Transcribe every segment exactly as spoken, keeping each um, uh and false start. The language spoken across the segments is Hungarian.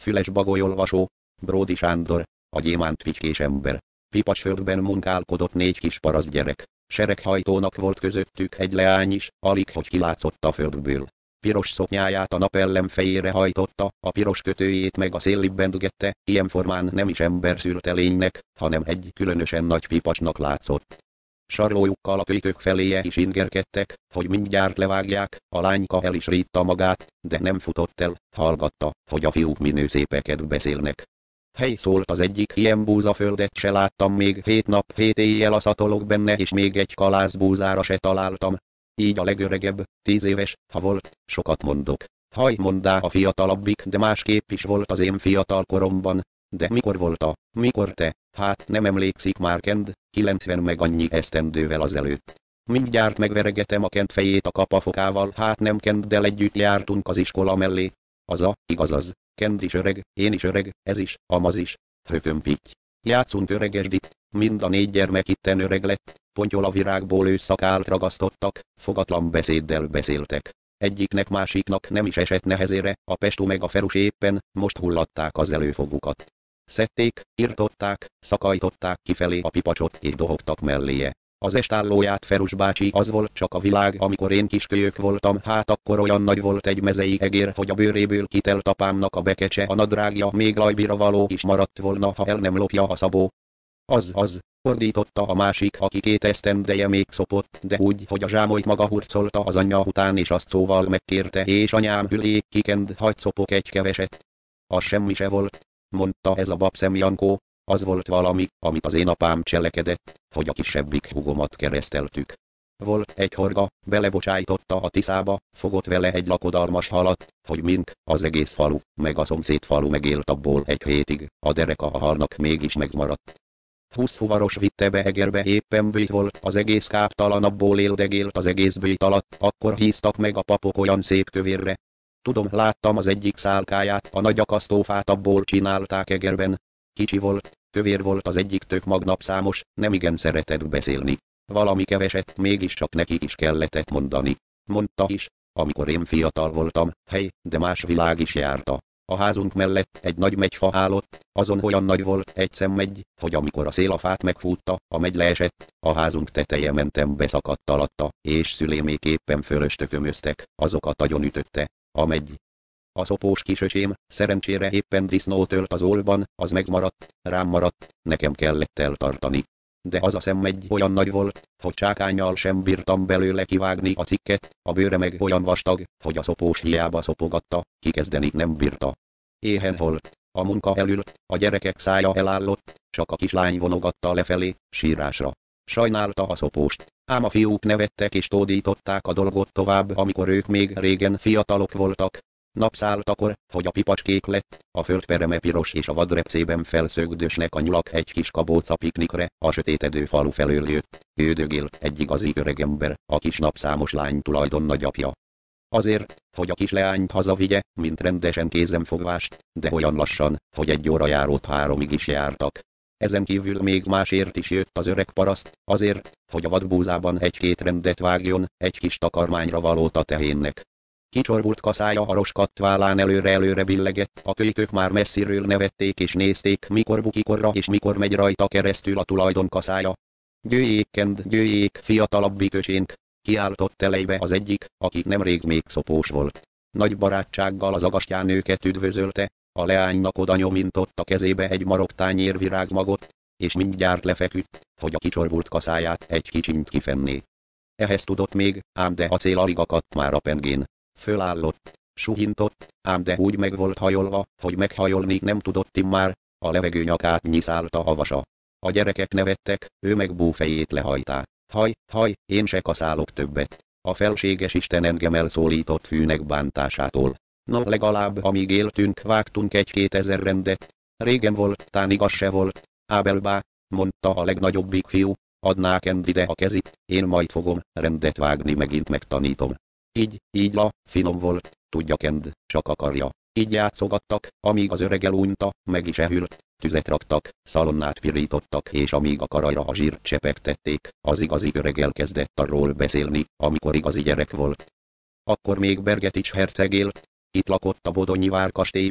Füles Bagolyolvasó, Bródi Sándor, a gyémánt picskés ember. Pipacsföldben munkálkodott négy kis paraszt gyerek. Sereghajtónak volt közöttük egy leány is, alig hogy kilátszott a földből. Piros szoknyáját a napellem fejére hajtotta, a piros kötőjét meg a szél libbentgette, ilyen formán nem is ember szülte lénynek, hanem egy különösen nagy pipacsnak látszott. Sarlójukkal a kölykök feléje is ingerkedtek, hogy mindjárt levágják, a lányka el is rítta magát, de nem futott el, hallgatta, hogy a fiúk minő szépeket beszélnek. Hely, szólt az egyik, ilyen búzaföldet se láttam még, hét nap, hét éjjel aszatolok benne, és még egy kalászbúzára se találtam. Így a legöregebb, tíz éves, ha volt, sokat mondok. Haj, mondá a fiatalabbik, de másképp is volt az én fiatal koromban. De mikor volt a, mikor te, hát nem emlékszik már Kend, kilencven meg annyi esztendővel azelőtt. Mindjárt megveregetem a Kend fejét a kapafokával, hát nem Kenddel együtt jártunk az iskola mellé. Az a, igaz az, Kend is öreg, én is öreg, ez is, amaz is, hökömpitty. Játszunk öregesdit, mind a négy gyermek itten öreg lett, pontyola virágból ősszakált ragasztottak, fogatlan beszéddel beszéltek. Egyiknek másiknak nem is esett nehezére, a Pestú meg a Ferus éppen most hullatták az előfogukat. Szedték, irtották, szakajtották kifelé a pipacsot és dohogtak melléje. Az estállóját Ferus bácsi, az volt csak a világ, amikor én kiskölyök voltam, hát akkor olyan nagy volt egy mezei egér, hogy a bőréből kitelt apámnak a bekecse, a nadrágja még lajbira való is maradt volna, ha el nem lopja a szabó. Az, az, ordította a másik, aki két esztendeje még szopott, de úgy, hogy a zsámolyt maga hurcolta az anyja után, és azt szóval megkérte, és anyám hülék kikend, hagy szopok egy keveset. Az semmi se volt, mondta ez a babszem Jankó, az volt valami, amit az én apám cselekedett, hogy a kisebbik húgomat kereszteltük. Volt egy horga, belebocsájtotta a Tiszába, fogott vele egy lakodalmas halat, hogy mink, az egész falu, meg a szomszéd falu megélt abból egy hétig, a dereka a halnak mégis megmaradt. Húsz fuvaros vitte be Egerbe, éppen bőjt volt, az egész káptalanabból éldegélt az egész bőjt alatt, akkor híztak meg a papok olyan szép kövérre. Tudom, láttam az egyik szálkáját, a nagy akasztófát abból csinálták Egerben. Kicsi volt, kövér volt az egyik, tök magnapszámos, nemigen szeretett beszélni. Valami keveset mégiscsak neki is kelletett mondani. Mondta is, amikor én fiatal voltam, hely, de más világ is járta. A házunk mellett egy nagy megyfa állott, azon olyan nagy volt egy szemmegy, hogy amikor a szél a fát megfújta, a megy leesett, a házunk teteje mentem beszakadt alatta, és szülémék éppen fölöstökömöztek, azokat agyon ütötte, a megy. A szopós kisöcsém, szerencsére éppen disznó tölt az ólban, az megmaradt, rám maradt, nekem kellett eltartani. De az a szemmegy olyan nagy volt, hogy csákánnyal sem bírtam belőle kivágni a cikket, a bőre meg olyan vastag, hogy a szopós hiába szopogatta, kikezdeni nem bírta. Éhen holt, a munka elült, a gyerekek szája elállott, csak a kislány vonogatta lefelé, sírásra. Sajnálta a szopóst, ám a fiúk nevettek és tódították a dolgot tovább, amikor ők még régen fiatalok voltak. Napszálltakor, hogy a pipacs kék lett, a földpereme piros és a vadrepcében felszögdösnek a nyulak egy kis kabóca piknikre, a sötétedő falu felől jött, üldögélt egy igazi öregember, a kis napszámos lány tulajdon nagyapja. Azért, hogy a kis leányt hazavigye, mint rendesen kézenfogvást, de olyan lassan, hogy egy óra járót háromig is jártak. Ezen kívül még másért is jött az öreg paraszt, azért, hogy a vadbúzában egy-két rendet vágjon, egy kis takarmányra valót a tehénnek. Kicsorvult kaszája a roskadt vállán előre-előre billegett, a kölykök már messziről nevették és nézték, mikor bukikorra és mikor megy rajta keresztül a tulajdon kaszája. Győjék Kend, győjék, fiatalabbik öcsénk, kiáltott elejbe az egyik, aki nemrég még szopós volt. Nagy barátsággal az agastyán őket üdvözölte, a leánynak oda nyomintott a kezébe egy marok tányér virágmagot, és mindjárt lefeküdt, hogy a kicsorvult kaszáját egy kicsint kifenné. Ehhez tudott még, ám de a cél alig akadt már a pengén. Fölállott, suhintott, ám de úgy meg volt hajolva, hogy meghajolni nem tudott immár, a levegő nyakát nyiszálta a vasa. A gyerekek nevettek, ő meg búfejét lehajtá. Haj, haj, én se kaszálok többet. A felséges Isten engem elszólított fűnek bántásától. No, legalább amíg éltünk, vágtunk egy-két ezer rendet. Régen volt, tán igaz se volt. Ábelbá, mondta a legnagyobbik fiú, adná Kend ide a kezit, én majd fogom rendet vágni, megint megtanítom. Így, így la, finom volt, tudja Kend, csak akarja. Így játszogattak, amíg az öreg elúnyta, meg is ehült, tüzet raktak, szalonnát pirítottak, és amíg a karajra a zsírt csepegtették, az igazi öreg elkezdett arról beszélni, amikor igazi gyerek volt. Akkor még Bergetics herceg élt, itt lakott a Bodonyi várkastélyban,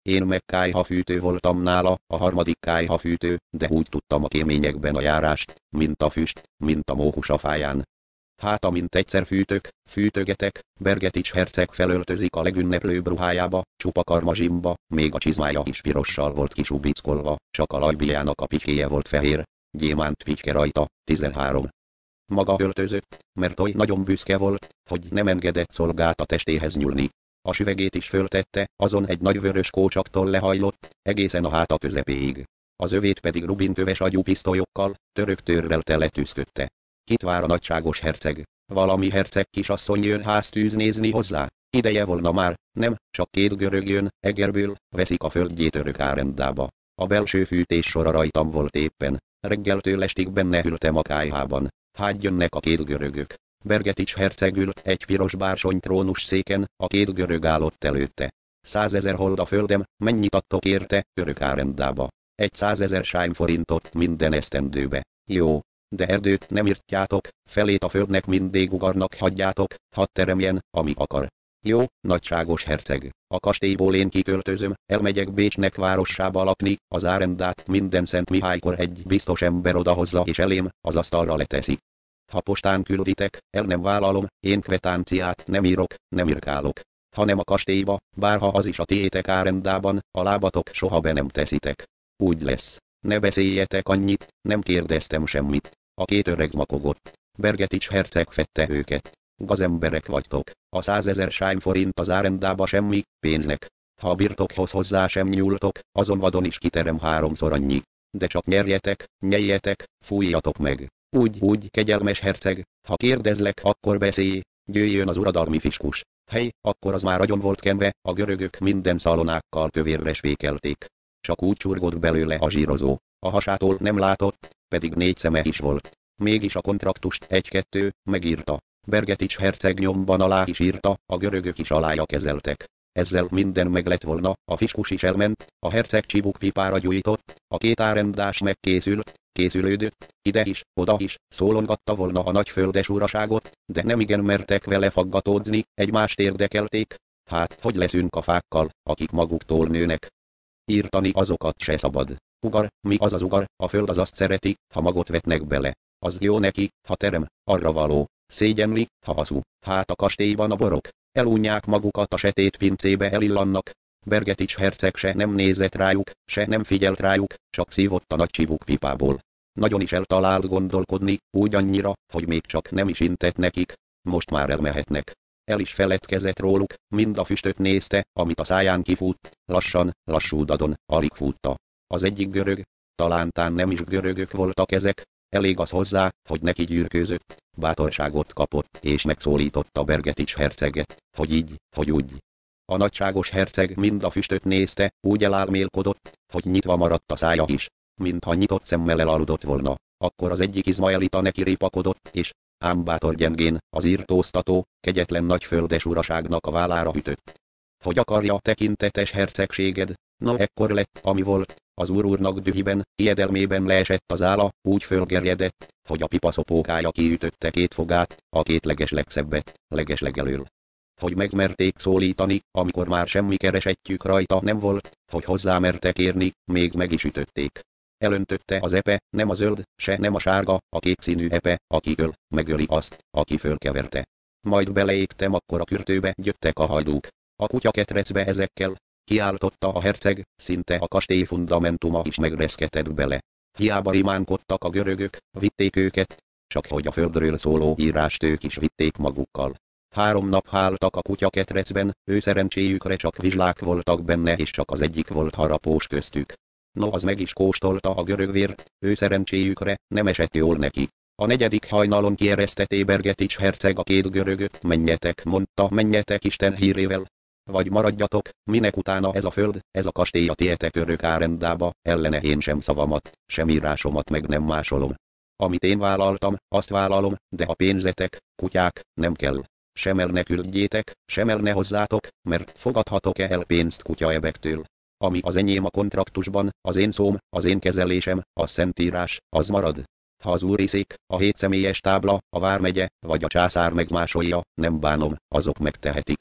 Én meg kályhafűtő voltam nála, a harmadik kályhafűtő, de úgy tudtam a kéményekben a járást, mint a füst, mint a mókus a fáján. Hát amint egyszer fűtök, fűtögetek, Bergetics herceg felöltözik a legünneplőbb ruhájába, csupa karmazsimba, még a csizmája is pirossal volt kisubickolva, csak a lajbijának a pikéje volt fehér, gyémánt picske rajta, tizenhárom. Maga öltözött, mert oly nagyon büszke volt, hogy nem engedett szolgát a testéhez nyúlni. A süvegét is föltette, azon egy nagy vörös kócsaktól lehajlott, egészen a háta közepéig. Az övét pedig rubinköves agyú pisztolyokkal, török törrel teletűzködte. Kit vár a nagyságos herceg? Valami herceg kisasszony jön háztűz nézni hozzá? Ideje volna már, nem, csak két görög jön, Egerből, veszik a földjét örök árendába. A belső fűtés sora rajtam volt éppen, reggeltől estig benne ültem a kályhában. Hát jönnek a két görögök. Bergetics herceg ült egy piros bársony trónus széken, a két görög állott előtte. Százezer hold a földem, mennyit adtok érte, örök árendába? Egy százezer sájm forintot minden esztendőbe. Jó, de erdőt nem írtjátok, felét a földnek mindig ugarnak hagyjátok, hadd teremjen, ami akar. Jó, nagyságos herceg, a kastélyból én kiköltözöm, elmegyek Bécsnek várossába lakni, az árendát minden Szent Mihálykor egy biztos ember odahozza és elém, az asztalra leteszi. Ha postán külditek, el nem vállalom, én kvetánciát nem írok, nem irkálok. Hanem a kastélyba, bárha az is a tiétek árendában, a lábatok soha be nem teszitek. Úgy lesz. Ne beszéljetek annyit, nem kérdeztem semmit. A két öreg makogott. Bergetics herceg fette őket. Gazemberek vagytok. A százezer sájm forint az árendába semmi, pénznek. Ha a birtokhoz hozzá sem nyúltok, azon vadon is kiterem háromszor annyi. De csak nyerjetek, nyeljetek, fújjatok meg. Úgy, úgy, kegyelmes herceg, ha kérdezlek, akkor beszélj, jöjjön az uradalmi fiskus. Hely, akkor az már agyon volt kenve, a görögök minden szalonákkal kövérre spékelték. Csak úgy csurgott belőle a zsírozó, a hasától nem látott, pedig négy szeme is volt. Mégis a kontraktust egy-kettő, megírta. Bergetics herceg nyomban alá is írta, a görögök is alája kezeltek. Ezzel minden meg lett volna, a fiskus is elment, a herceg csibukpipára gyújtott, a két árendás megkészült, készülődött, ide is, oda is, szólongatta volna a nagyföldes uraságot, de nemigen mertek vele faggatódzni, egymást érdekelték. Hát, hogy leszünk a fákkal, akik maguktól nőnek? Írtani azokat se szabad. Ugar, mi az az ugar, a föld az azt szereti, ha magot vetnek bele. Az jó neki, ha terem, arra való. Szégyenli, ha haszú. Hát a kastélyban a borok. Elunják magukat a setét pincébe elillannak. Bergetics herceg se nem nézett rájuk, se nem figyelt rájuk, csak szívott a nagy csivuk pipából. Nagyon is eltalált gondolkodni, úgy annyira, hogy még csak nem is intett nekik. Most már elmehetnek. El is feledkezett róluk, mind a füstöt nézte, amit a száján kifut, lassan, lassú dadon, alig futta. Az egyik görög, talántán nem is görögök voltak ezek, elég az hozzá, hogy neki gyűrkőzött, bátorságot kapott és megszólította Bergetics herceget, hogy így, hogy úgy. A nagyságos herceg mind a füstöt nézte, úgy elálmélkodott, hogy nyitva maradt a szája is, mintha nyitott szemmel elaludott volna. Akkor az egyik izmaelita neki ripakodott, és, ám bátor gyengén, az írtóztató, kegyetlen nagyföldes uraságnak a vállára ütött. Hogy akarja tekintetes hercegséged? Na ekkor lett, ami volt, az úr úrnak dühiben, ijedelmében leesett az álla, úgy fölgerjedett, hogy a pipaszopókája kiütötte két fogát, a két legeslegszebbet, legeslegelől. Hogy megmerték szólítani, amikor már semmi keresettjük rajta nem volt, hogy hozzámertek érni, még meg is ütötték. Elöntötte az epe, nem a zöld, se nem a sárga, a kék színű epe, aki öl, megöli azt, aki fölkeverte. Majd beleégtem akkor a kürtőbe, jöttek a hajdúk. A kutya ketrecbe ezekkel, kiáltotta a herceg, szinte a kastély fundamentuma is megreszketett bele. Hiába rimánkodtak a görögök, vitték őket, csak hogy a földről szóló írást ők is vitték magukkal. Három nap háltak a kutya ketrecben, ő szerencséjükre csak vizslák voltak benne és csak az egyik volt harapós köztük. No, az meg is kóstolta a görög vért, ő szerencséjükre nem esett jól neki. A negyedik hajnalon kieresztetté Bergetics herceg a két görögöt, menjetek, mondta, menjetek Isten hírével. Vagy maradjatok, minek utána ez a föld, ez a kastély a tietek örök árendába, ellene én sem szavamat, sem írásomat meg nem másolom. Amit én vállaltam, azt vállalom, de a pénzetek, kutyák, nem kell. Sem el ne küldjétek, sem el ne hozzátok, mert fogadhatok-e el pénzt kutyaebektől. Ami az enyém a kontraktusban, az én szóm, az én kezelésem, a szentírás, az marad. Ha az úriszék, a hétszemélyes tábla, a vármegye, vagy a császár megmásolja, nem bánom, azok megtehetik.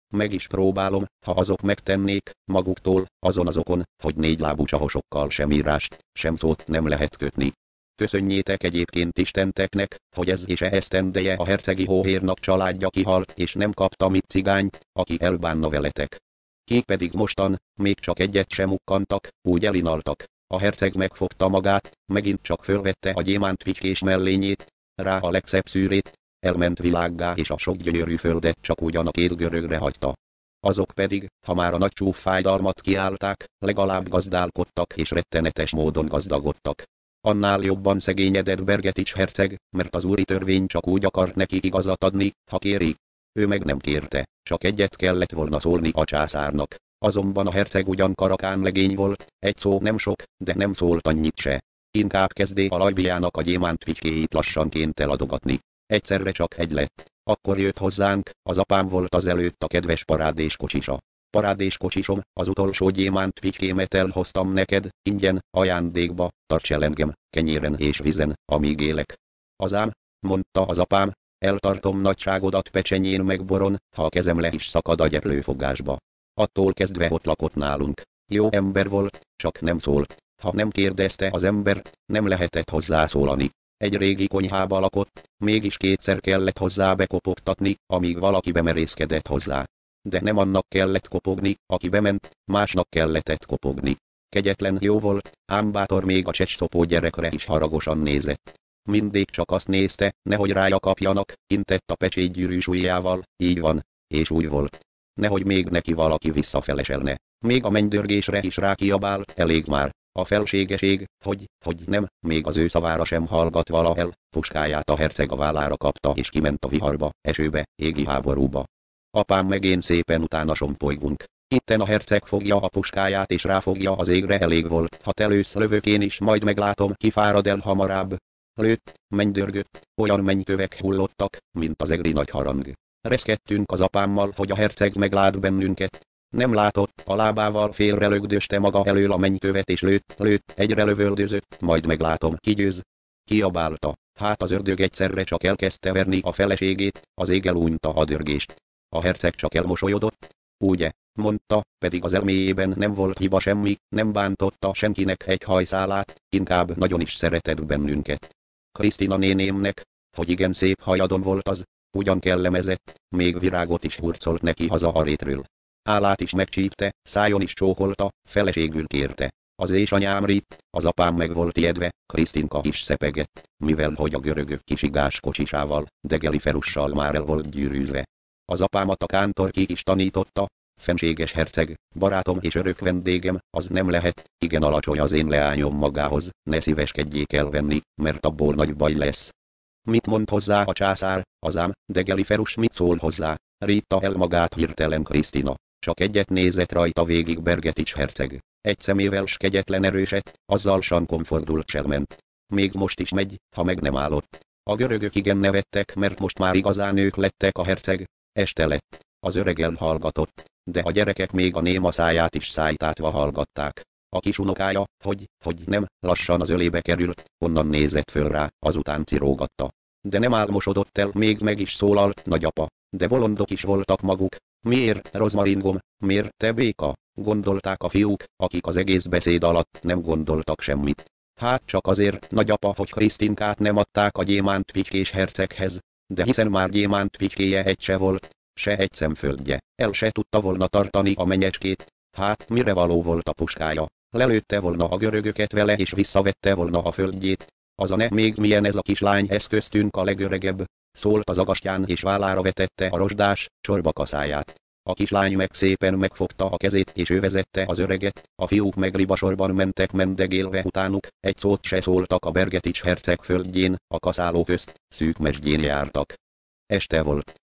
meg is próbálom, ha azok megtennék, maguktól, azon azokon, hogy négy lábú csahosokkal sem írást, sem szót nem lehet kötni. Köszönjétek egyébként Istenteknek, hogy ez és esztendeje a hercegi hóhérnak családja kihalt és nem kapta mit cigányt, aki elbánna veletek. Kik pedig mostan, még csak egyet sem ukkantak, úgy elinaltak. A herceg megfogta magát, megint csak fölvette a gyémántfitykés mellényét, rá a legszebb szűrét, elment világgá és a sok gyönyörű földet csak ugyan a két görögre hagyta. Azok pedig, ha már a nagy csúf fájdalmat kiállták, legalább gazdálkodtak és rettenetes módon gazdagodtak. Annál jobban szegényedett Bergetics herceg, mert az úri törvény csak úgy akart neki igazat adni, ha kéri. Ő meg nem kérte, csak egyet kellett volna szólni a császárnak. Azonban a herceg ugyan karakán legény volt, egy szó nem sok, de nem szólt annyit se. Inkább kezdé a lajbiának a gyémántfitykéit lassanként eladogatni. Egyszerre csak egy lett. Akkor jött hozzánk, az apám volt az előtt a kedves parádéskocsisa. Parádéskocsisom, az utolsó gyémántfitykémet elhoztam neked, ingyen, ajándékba, tarts el engem, kenyéren és vízen, amíg élek. Azám, mondta az apám, eltartom nagyságodat pecsenyén meg boron, ha a kezem le is szakad a gyeplőfogásba. Attól kezdve ott lakott nálunk. Jó ember volt, csak nem szólt. Ha nem kérdezte az embert, nem lehetett hozzászólani. Egy régi konyhába lakott, mégis kétszer kellett hozzá bekopogtatni, amíg valaki bemerészkedett hozzá. De nem annak kellett kopogni, aki bement, másnak kellett kopogni. Kegyetlen jó volt, ám bátor még a csecsszopó gyerekre is haragosan nézett. Mindig csak azt nézte, nehogy rája kapjanak, intett a pecsétgyűrűs ujjával, így van, és úgy volt. Nehogy még neki valaki visszafeleselne. Még a mennydörgésre is rákiabált, elég már. A felségeség, hogy, hogy nem, még az ő szavára sem hallgat valahel, puskáját a herceg a vállára kapta és kiment a viharba, esőbe, égi háborúba. Apám meg én szépen utána sompolygunk. Itten a herceg fogja a puskáját és ráfogja az égre, elég volt, ha telősz lövök én is, majd meglátom, ki fárad el hamarabb. Lőtt, mennydörgött, olyan mennykövek hullottak, mint az egri nagy harang. Reszkedtünk az apámmal, hogy a herceg meglát bennünket. Nem látott, a lábával félrelögdöste maga elől a mennykkövet és lőtt, lőtt, egyre lövöldözött, majd meglátom, kigyőz. Kiabálta, hát az ördög egyszerre csak elkezdte verni a feleségét, az ég elúnyta a dörgést. A herceg csak elmosolyodott. Ugye, mondta, pedig az elméjében nem volt hiba semmi, nem bántotta senkinek egy hajszálát, inkább nagyon is szeretett bennünket. Krisztina nénémnek, hogy igen szép hajadon volt az, ugyan kellemezett, még virágot is hurcolt neki haza a rétről. Állát is megcsípte, szájon is csókolta, feleségül kérte. Az édesanyám ritt, az apám meg volt ijedve, Krisztinka is szepegett, mivel hogy a görögök kisigás kocsisával, degeli ferussal már el volt gyűrűzve. Az apámat a kántor ki is tanította, fenséges herceg, barátom és örök vendégem, az nem lehet, igen alacsony az én leányom magához, ne szíveskedjék elvenni, mert abból nagy baj lesz. Mit mond hozzá a császár, azám, degeli ferus mit szól hozzá, rítta el magát hirtelen Krisztina. Csak egyet nézett rajta végig Bergetics herceg. Egy szemével s kegyetlen erőset, azzal sankon fordult selment. Még most is megy, ha meg nem állott. A görögök igen nevettek, mert most már igazán ők lettek a herceg. Este lett. Az öreg elhallgatott, de a gyerekek még a néma száját is szájtátva hallgatták. A kis unokája, hogy, hogy nem, lassan az ölébe került, onnan nézett föl rá, azután cirógatta. De nem álmosodott el, még meg is szólalt, nagyapa. De bolondok is voltak maguk. Miért, rozmaringom, miért te béka? Gondolták a fiúk, akik az egész beszéd alatt nem gondoltak semmit. Hát csak azért, nagyapa, hogy Krisztinkát nem adták a gyémántfitykés herceghez, de hiszen már gyémántfitykéje egy se volt, se egy szemföldje, el se tudta volna tartani a menyecskét, hát mire való volt a puskája, lelőtte volna a görögöket vele és visszavette volna a földjét. Az a ne, még milyen ez a kislány, ez köztünk a legöregebb, szólt az agastyán és vállára vetette a rozsdás, csorbakaszáját. A kislány meg szépen megfogta a kezét és ő vezette az öreget, a fiúk meg libasorban mentek mendegélve utánuk, egy szót se szóltak a Bergetics herceg földjén, a kaszáló közt, szűk mesdjén jártak. Este volt.